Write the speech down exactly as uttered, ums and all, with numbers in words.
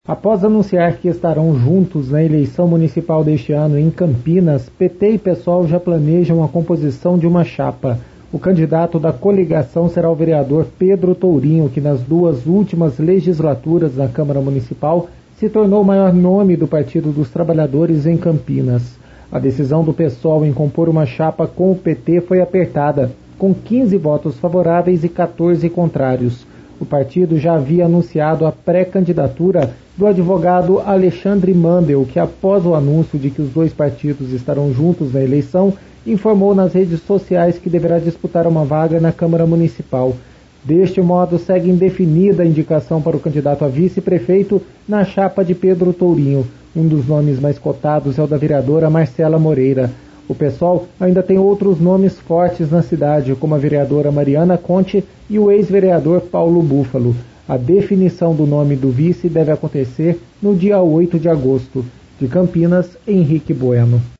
Após anunciar que estarão juntos na eleição municipal deste ano em Campinas, P T e PSOL já planejam a composição de uma chapa. O candidato da coligação será o vereador Pedro Tourinho, que nas duas últimas legislaturas na Câmara Municipal se tornou o maior nome do Partido dos Trabalhadores em Campinas. A decisão do PSOL em compor uma chapa com o P T foi apertada, com quinze votos favoráveis e quatorze contrários. O partido já havia anunciado a pré-candidatura do advogado Alexandre Mandel, que após o anúncio de que os dois partidos estarão juntos na eleição, informou nas redes sociais que deverá disputar uma vaga na Câmara Municipal. Deste modo, segue indefinida a indicação para o candidato a vice-prefeito na chapa de Pedro Tourinho. Um dos nomes mais cotados é o da vereadora Marcela Moreira. O PSOL ainda tem outros nomes fortes na cidade, como a vereadora Mariana Conte e o ex-vereador Paulo Búfalo. A definição do nome do vice deve acontecer no dia oito de agosto. De Campinas, Henrique Bueno.